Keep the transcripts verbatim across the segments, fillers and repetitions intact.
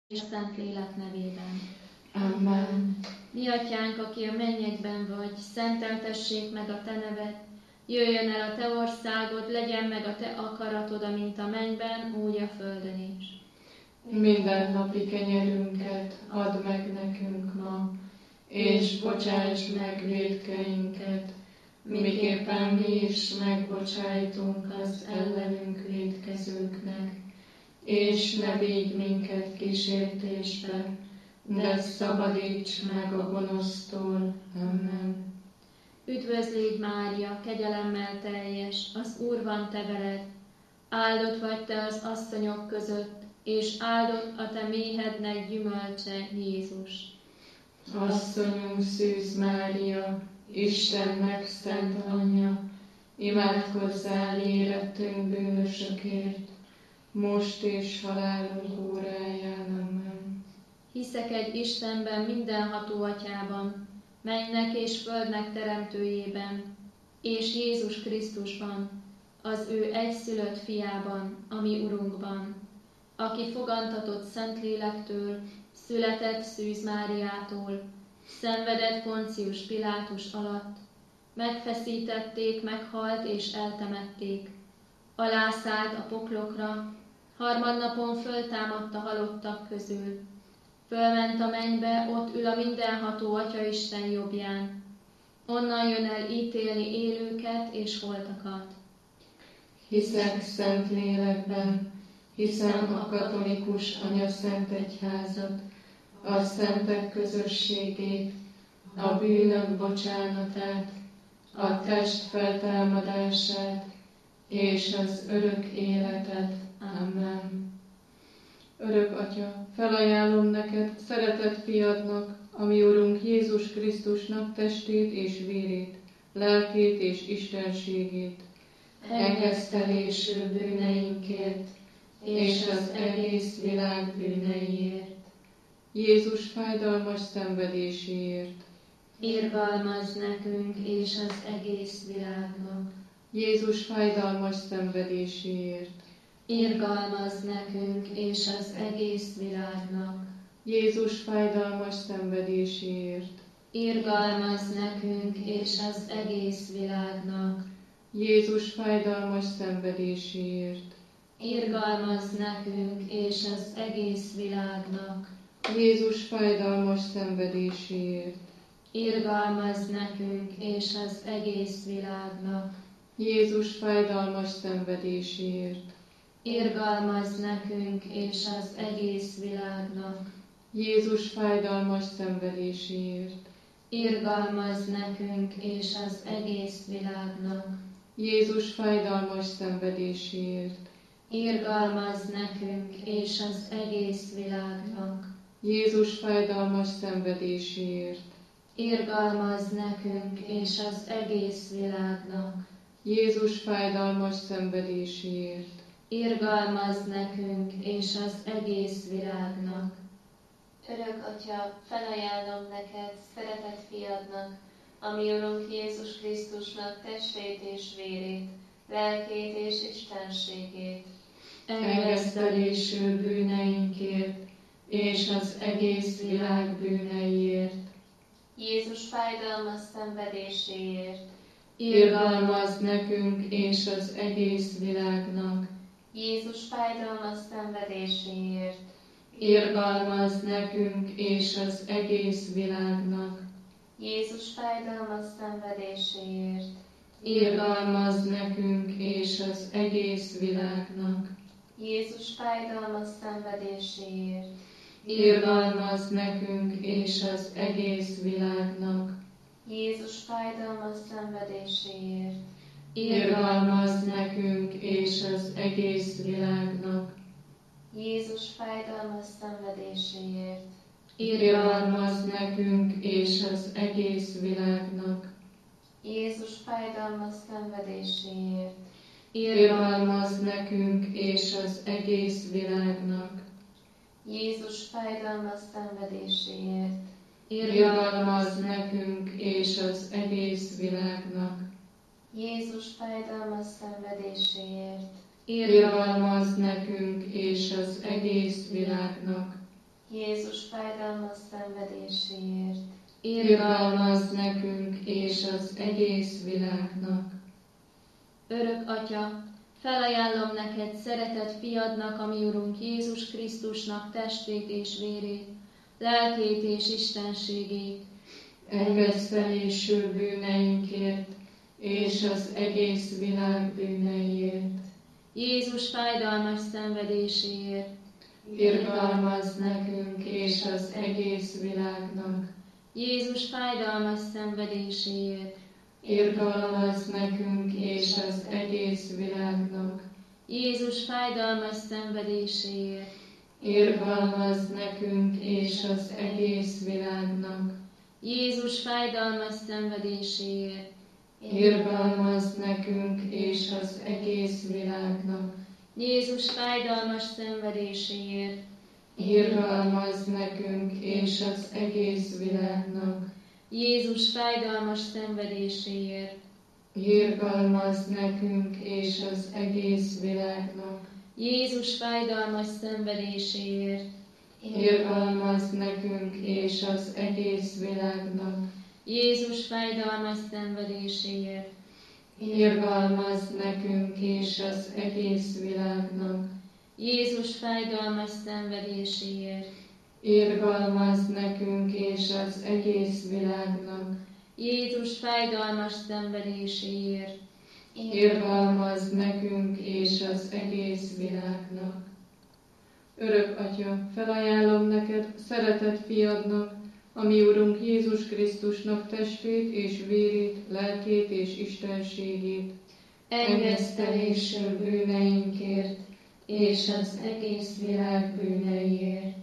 és Szent Lélek nevében. Amen. Mi atyánk, aki a mennyekben vagy, szenteltessék meg a te neved, jöjjön el a te országod, legyen meg a te akaratod, amint a mennyben, úgy a földön is. Minden napi kenyerünket add meg nekünk ma, és bocsáss meg vétkeinket, miképpen mi is megbocsájtunk az ellenünk vétkezőknek. És ne vigy minket kísértésbe, de szabadíts meg a gonosztól. Amen. Üdvözlégy Mária, kegyelemmel teljes, az Úr van te veled, áldott vagy te az asszonyok között, és áldott a te méhednek gyümölcse, Jézus. Asszonyunk Szűz Mária, Istennek szent anyja, imádkozzál érettünk bűnösökért, most és halálunk óráján. Amen. Hiszek egy Istenben, mindenható atyában, mennynek és földnek teremtőjében, és Jézus Krisztusban, az ő egyszülött fiában, a mi Urunkban, aki fogantatott Szentlélektől, született Szűz Máriától, szenvedett Poncius Pilátus alatt, megfeszítették, meghalt és eltemették, alászállt a poklokra, harmadnapon föltámadt a halottak közül, fölment a mennybe, ott ül a mindenható Atyaisten jobbján, onnan jön el ítélni élőket és holtakat. Hiszek szent lélekben, hiszem a katolikus anyaszent egyházat, a szentek közösségét, a bűnök bocsánatát, a test feltámadását és az örök életet. Amen. Örök Atya, felajánlom neked szeretett fiadnak, a mi Urunk Jézus Krisztusnak testét és vérét, lelkét és istenségét, engesztelésű bűneinkért és az egész világ bűneiért, Jézus fájdalmas szenvedéséért, irgalmazz nekünk és az egész világnak. Jézus fájdalmas szenvedéséért, irgalmazz nekünk és az egész világnak. Jézus fájdalmas szenvedéséért, irgalmazz nekünk és az egész világnak. Jézus fájdalmas szenvedéséért, irgalmazz nekünk és az egész világnak. Jézus fájdalmas szenvedéséért, irgalmazz nekünk és az egész világnak. Jézus fájdalmas szenvedéséért, irgalmazz nekünk és az egész világnak. Jézus fájdalmas szenvedéséért, irgalmazz nekünk és az egész világnak. Jézus fájdalmas szenvedéséért, irgalmazz nekünk és az egész világnak. Jézus fájdalmas szenvedéséért, irgalmazz nekünk és az egész világnak. Jézus fájdalmas szenvedéséért, irgalmazz nekünk és az egész világnak. Örök Atya, felajánlom neked, szeretett fiadnak, a mi Urunk Jézus Krisztusnak testét és vérét, lelkét és istenségét, engesztelésű bűneinkért és az egész világ bűneiért, Jézus fájdalmas szenvedéséért, irgalmazz nekünk és az egész világnak, Jézus fájdalmas szenvedéséért, irgalmazz nekünk és az egész világnak, Jézus fájdalmas szenvedéséért, irgalmazz nekünk és az egész világnak, Jézus fájdalmas szenvedéséért, irgalmazz nekünk és az egész világnak, Jézus fájdalmas szenvedéséért, irgalmazz nekünk és az egész világnak, Jézus fájdalmas szenvedéséért, irgalmazz nekünk és az egész világnak, Jézus fájdalmas szenvedéséért, irgalmazz nekünk és az egész világnak, Jézus fájdalmas szenvedéséért, irgalmazz nekünk és az egész világnak, Jézus fájdalmas szenvedéséért, irgalmazz nekünk és az egész világnak, Jézus fájdalmas szenvedéséért, irgalmazz nekünk és az egész világnak. Örök Atya, felajánlom neked szeretett fiadnak, a mi Urunk Jézus Krisztusnak testét és vérét, lelkét és istenségét, Engesztelésű bűneinkért és az egész világ bűneiért. Jézus fájdalmas szenvedéséért, Irgalmazz nekünk és az egész világnak. Jézus fájdalmas szenvedéséért, Irgalmazz nekünk és az egész világnak. Jézus fájdalmas szenvedéséért, Irgalmazz nekünk és az egész világnak. Jézus fájdalmas szenvedéséért, Irgalmazz nekünk és az egész világnak. Jézus fájdalmas szenvedéséért, Irgalmazz nekünk és az egész világnak. Jézus fájdalmas szenvedéséért, Irgalmazz nekünk és az egész világnak. Jézus fájdalmas szenvedéséért, Irgalmazz nekünk és az egész világnak. Jézus fájdalmas szenvedéséért, Irgalmazz nekünk és az egész világnak. Jézus fájdalmas szenvedéséért, Irgalmazz nekünk és az egész világnak. Jézus fájdalmas szenvedéséért, Irgalmazz nekünk és az egész világnak. Örök Atya, felajánlom neked szeretett fiadnak, a mi Urunk Jézus Krisztusnak testét és vérét, lelkét és istenségét, engesztelésű bűneinkért és az egész világ bűneiért.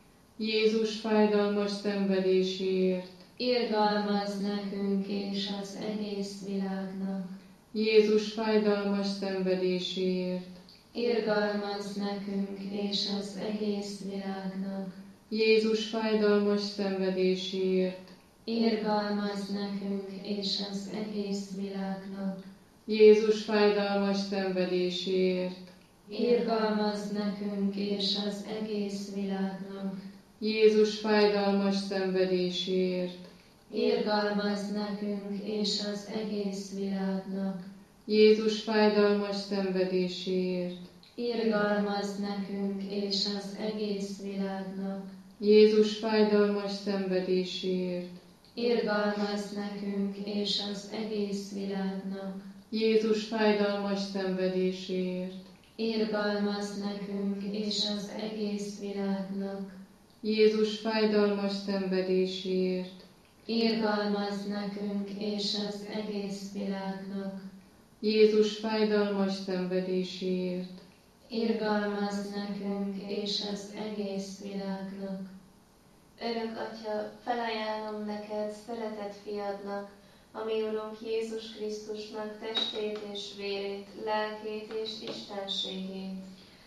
Jézus fájdalmas szenvedéséért, irgalmazz nekünk és az egész világnak. Jézus fájdalmas szenvedéséért, Irgalmazz nekünk és az egész világnak. Jézus fájdalmas szenvedéséért, Irgalmazz nekünk és az egész világnak. Jézus fájdalmas szenvedéséért, Irgalmazz nekünk és az egész világnak. Jézus fájdalmas szenvedéséért, Irgalmazz nekünk és az egész világnak. Jézus fájdalmas szenvedéséért, Irgalmazz nekünk és az egész világnak. Jézus fájdalmas szenvedéséért, Irgalmazz nekünk és az egész világnak. Jézus fájdalmas szenvedéséért, Irgalmazz nekünk és az egész világnak. Jézus fájdalmas szenvedéséért, Irgalmazz nekünk és az egész világnak. Jézus fájdalmas szenvedéséért, Irgalmazz nekünk és az egész világnak. Örök Atya, felajánlom neked szeretett fiadnak, a mi Urunk Jézus Krisztusnak testét és vérét, lelkét és istenségét,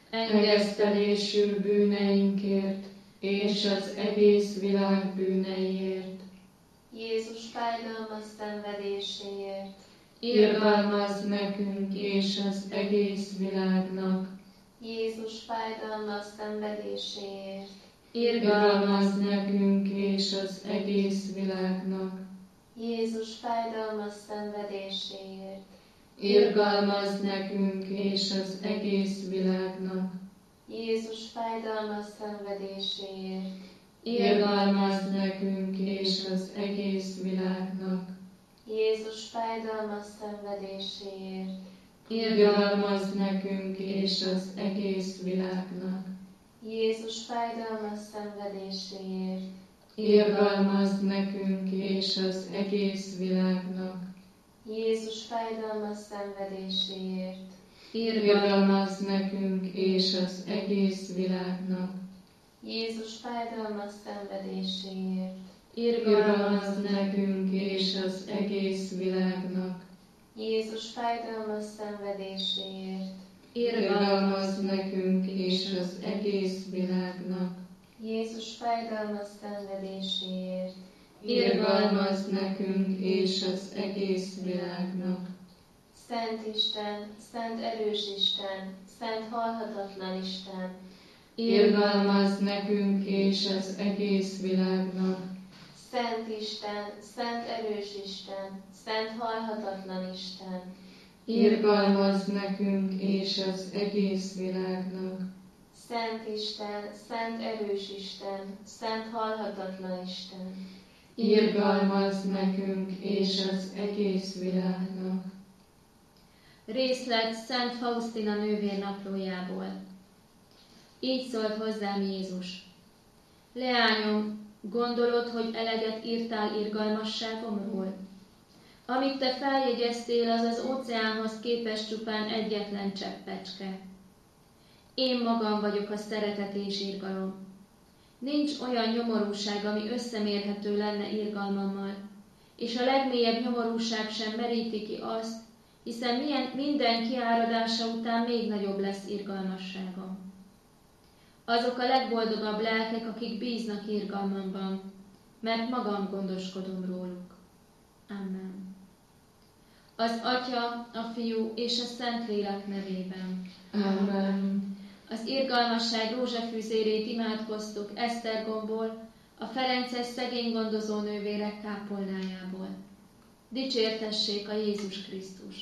engesztelésű bűneinkért és az egész világ bűneiért. Jézus fájdalmas szenvedéséért, Irgalmazz nekünk és az egész világnak. Jézus fájdalmas szenvedéséért, Irgalmazz nekünk és az egész világnak. Jézus fájdalmas szenvedéséért, Irgalmazz nekünk és az egész világnak. Jézus fájdalmas szenvedéséért, Irgalmazz nekünk és az egész világnak. Jézus fájdalmas szenvedéséért, Irgalmazz nekünk és az egész világnak. Jézus fájdalmas szenvedéséért, Irgalmazz nekünk és az egész világnak. Jézus fájdalmas szenvedéséért, Irgalmazz nekünk és az egész világnak. Jézus fájdalmas szenvedéséért, Irgalmazz nekünk és az egész világnak. Jézus fájdalmas szenvedéséért, Irgalmazz nekünk és az egész világnak. Jézus fájdalmas szenvedéséért, Irgalmazz nekünk és az egész világnak. Szent Isten, Szent erős Isten, Szent halhatatlan Isten, irgalmazz nekünk és az egész világnak. Szent Isten, szent erős Isten, szent halhatatlan Isten, irgalmazz nekünk és az egész világnak. Szent Isten, szent erős Isten, szent halhatatlan Isten, irgalmazz nekünk és az egész világnak. Részlet Szent Faustina nővér naplójából. Így szólt hozzám Jézus. Leányom, gondolod, hogy eleget írtál irgalmasságomról? Amit te feljegyeztél, az az óceánhoz képest csupán egyetlen cseppecske. Én magam vagyok a szeretet és irgalom. Nincs olyan nyomorúság, ami összemérhető lenne irgalmammal, és a legmélyebb nyomorúság sem meríti ki azt, hiszen milyen, minden kiáradása után még nagyobb lesz irgalmasságom. Azok a legboldogabb lelkek, akik bíznak irgalmamban, mert magam gondoskodom róluk. Amen. Az Atya, a Fiú és a Szentlélek nevében. Amen. Az irgalmasság rózsafűzérét imádkoztuk Esztergomból, a ferences szegény gondozó nővérek kápolnájából. Dicsértessék a Jézus Krisztus!